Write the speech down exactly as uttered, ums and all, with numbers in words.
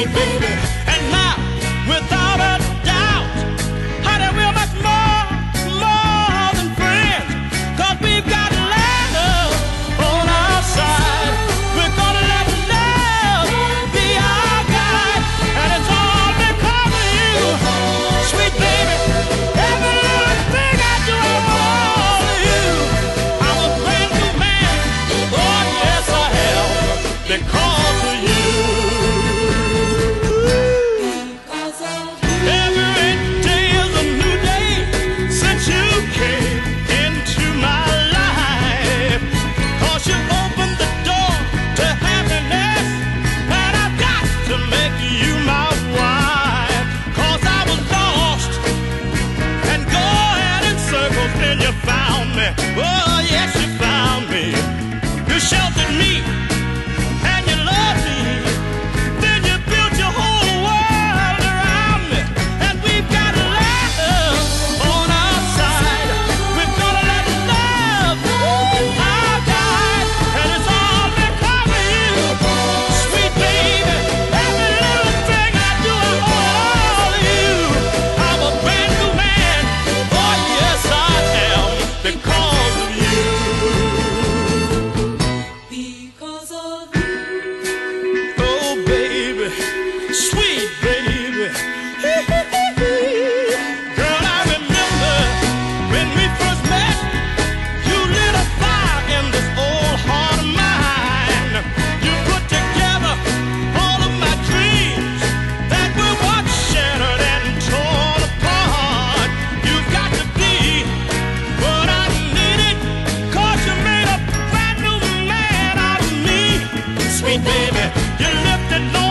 sweet baby. And now, without a doubt, honey, we're much more, more than friends, 'cause we've got love on our side. We're gonna let love be our guide, and it's all because of you, sweet baby. Every little thing I do, I want all of you. I'm a brand new man, oh yes I am, because of you. Every day is a new day since you came into my life, 'cause you opened the door to happiness, and I've got to make you my wife. 'Cause I was lost and going in circles, then you found me. Oh yes, you found me. You sheltered me and you loved me. Then you built your whole world around me, and we've got love on our side. We're gonna let love be our guide, and it's all because of you, sweet baby. Every little thing I do, I want all of you. I'm a brand new man, oh yes I am, because of you. Because of you. Oh baby, sweet baby. Girl, I remember when we first met, you lit a fire in this old heart of mine. You put together all of my dreams that were once shattered and torn apart. You've got to be what I needed, 'cause you made a brand new man out of me, sweet baby. You lifted Lord